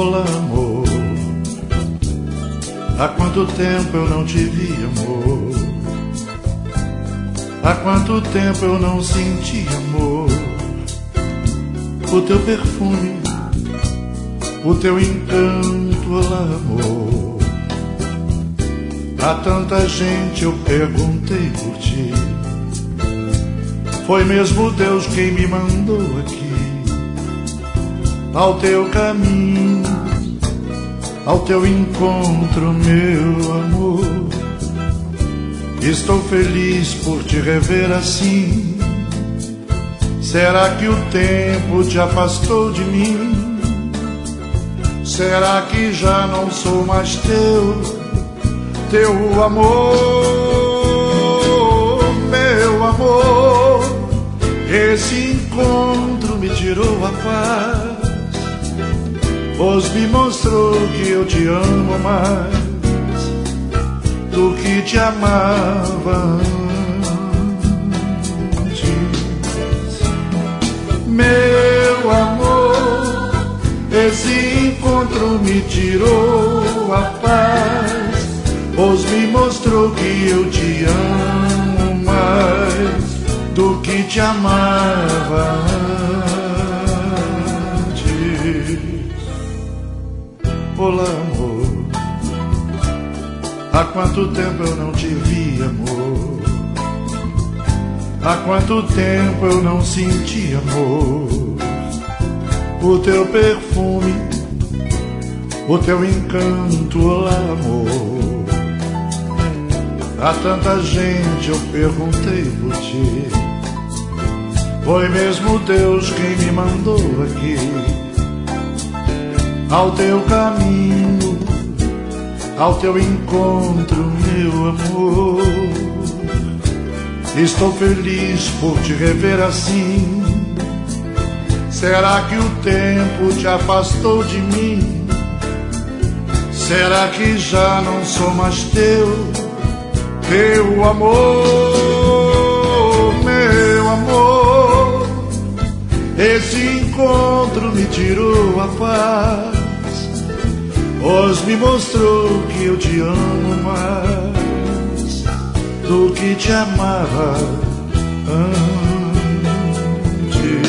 Olá, amor, há quanto tempo eu não te vi, amor? Há quanto tempo eu não senti, amor, o teu perfume, o teu encanto, olá, amor. A tanta gente eu perguntei por ti, foi mesmo Deus quem me mandou aqui, ao teu caminho, ao teu encontro, meu amor. Estou feliz por te rever assim. Será que o tempo te afastou de mim? Será que já não sou mais teu amor, meu amor? Esse encontro me tirou a paz, pois me mostrou que eu te amo mais do que te amava antes. Meu amor, esse encontro me tirou a paz, pois me mostrou que eu te amo mais do que te amava antes. Olá, amor, há quanto tempo eu não te vi, amor? Há quanto tempo eu não senti, amor, o teu perfume, o teu encanto, olá, amor. Há tanta gente eu perguntei por ti, foi mesmo Deus quem me mandou aqui, ao teu caminho, ao teu encontro, meu amor. Estou feliz por te rever assim. Será que o tempo te afastou de mim? Será que já não sou mais teu amor, meu amor? Esse encontro me tirou a paz, pois me mostrou que eu te amo mais do que te amava antes.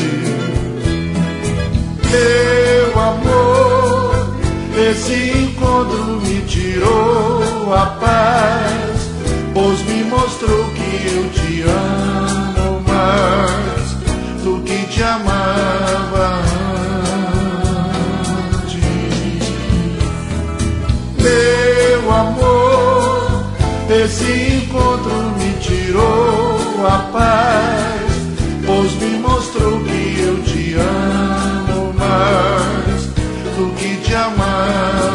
Meu amor, esse encontro me tirou a paz, pois me mostrou que eu te amo mais do que te amava antes. Meu amor, esse encontro me tirou a paz, pois me mostrou que eu te amo mais do que te amava.